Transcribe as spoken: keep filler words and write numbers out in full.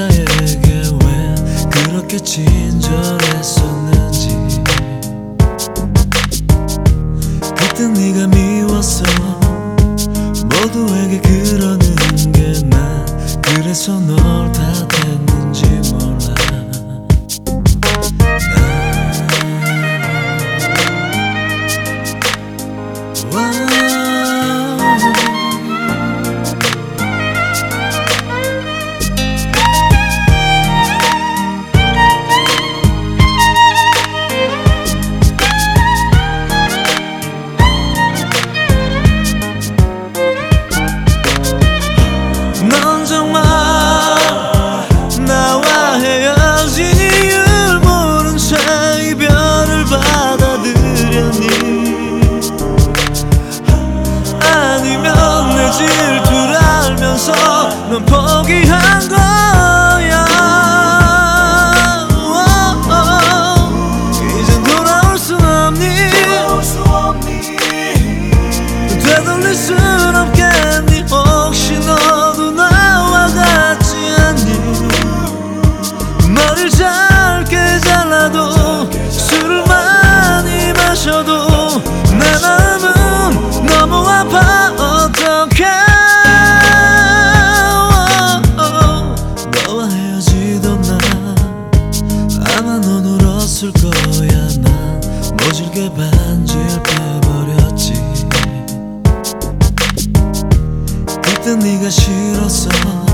나에게 왜 그렇게 친절했었는지. 그땐 네가 미웠어. 모두에게 그러는 게 난 그래서 널 탓했는지 몰라. 넌 정말 나와 헤어진 이유를 모른 채 이별을 받아들였니? 아니면 내 질투를 알면서 넌 포기한 거야? 이젠 돌아올 순 없니? 되돌릴 순 없겠니? 혹시 너도 나와 같지 않니? 머리를 짧게 잘라도 술을 많이 마셔도 내 마음은 너무 아파. 어떡해. 너와 헤어지던 날 아마 넌 울었을 거야. 난 모질게 반지를 빼버렸지. 그땐 네가 싫었어.